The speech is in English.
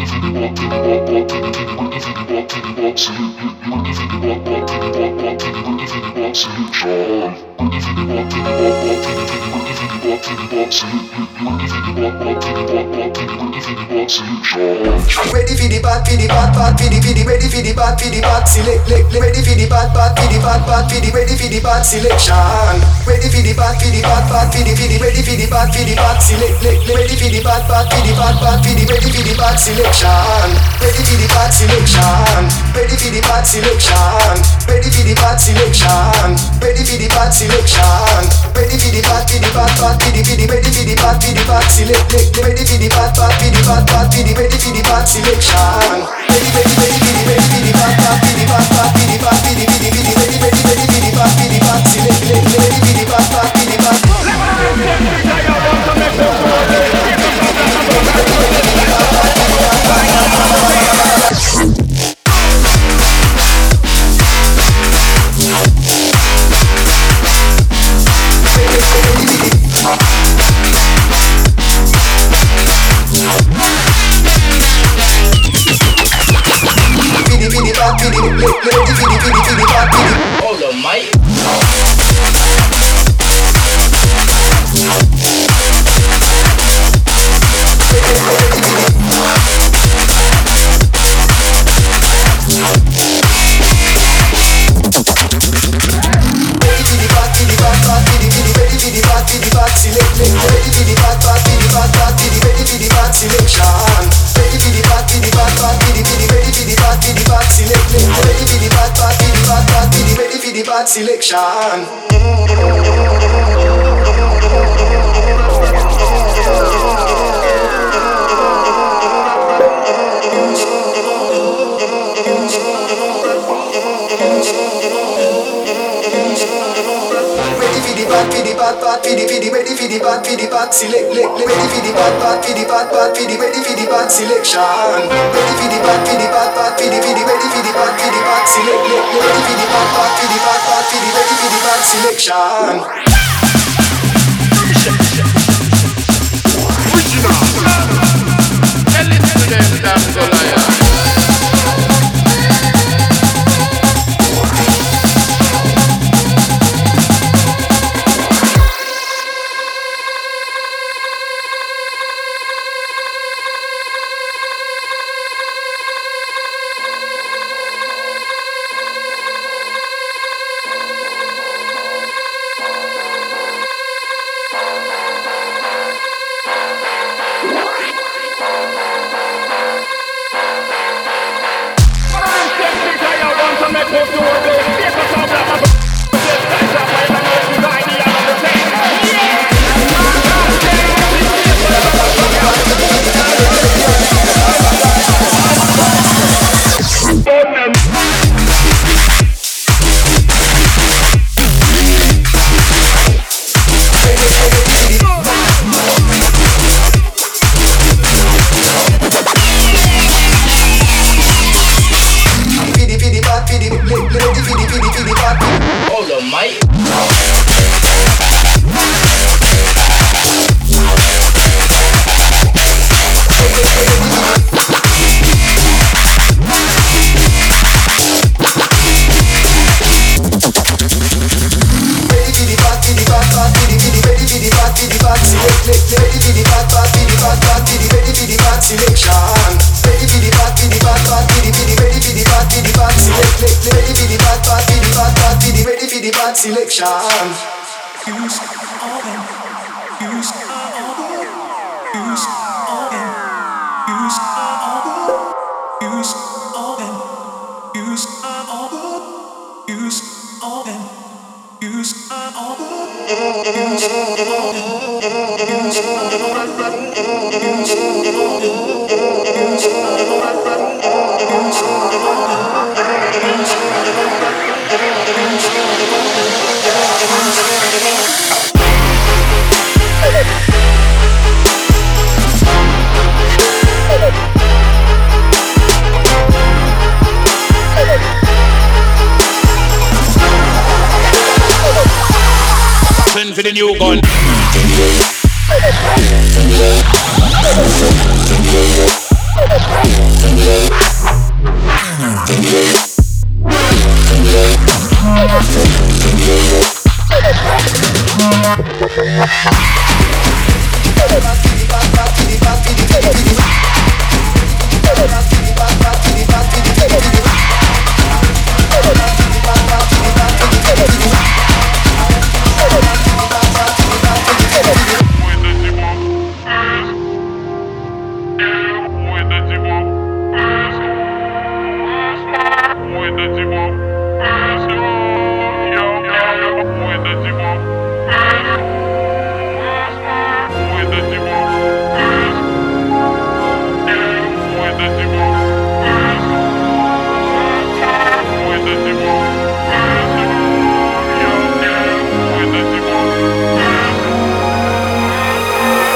Ready for the bad, for the bad, bad, for the ready for the bad select, ready for the bad, bad, for the bad, bad, for the ready for the bad selection. Ready for the bad, for the bad, bad, for the ready for the bad select, ready for the bad, bad, for the bad, bad, for the ready for the bad selection. Ready for the bad selection. Ready for the bad selection. Ready for the bad selection. Ready for the bad selection. Ready for the bad, bad, for the ready for the bad select, ready for the bad, bad, for the bad, bad, for the ready for the bad selection. Ready for the bad, bad, for the bad, bad, for the bad, for the ready for the bad select, ready for the bad, bad, for the bad. Hold on, mate. Selection. Ready for the bad select, ready for the bad, bad, for the bad, bad, for the ready for the bad selection. Ready for the bad, bad, for the ready for the bad select, ready for the bad, bad, for the bad, bad, for the ready for the bad selection. Original. Tell it to them, damn Goliath. Hold on, mate. Selection. Use all them. Use all them. Use all them. Use all them. Use all them. Use all them. Use all them. Use all Send for the new gun.